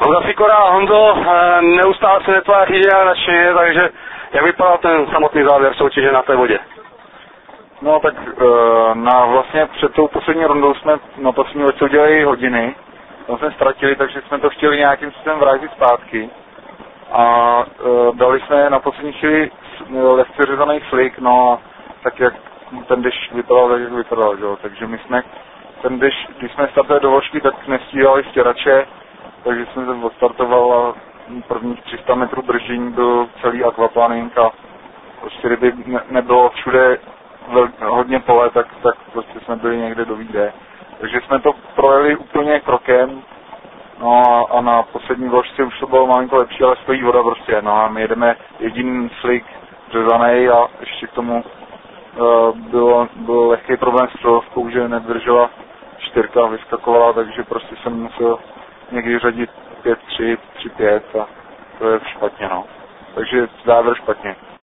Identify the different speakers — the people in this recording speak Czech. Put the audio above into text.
Speaker 1: Honza Sikora a Honzo, neustále se netváří nějak nadšeně, takže jak vypadal ten samotný závěr soutěže na té vodě?
Speaker 2: No tak vlastně před tou poslední rundou jsme na poslední loďce udělali hodiny, tam jsme ztratili, takže jsme to chtěli nějakým způsobem vrátit zpátky a dali jsme na poslední chvíli lehce řezaný flik, no a tak jak ten dešť vypadal, tak jak vypadal, že? Takže my jsme ten dešť, když jsme startovali do vložky, tak nestíhali stěrače, takže jsme se odstartoval a prvních 300 metrů držení byl celý aquaplaning a prostě kdyby nebylo všude hodně pole, tak prostě jsme byli někde do výjde. Takže jsme to projeli úplně krokem, no a na poslední vložce už to bylo malinko lepší, ale stojí voda prostě, no a my jedeme jediný slik řezanej a ještě k tomu byl lehký problém s přelovkou, že nedržela čtyřka, vyskakovala, takže prostě jsem musel někdy řadit 5-3, 3-5 a to je špatně, no. Takže závěr špatně.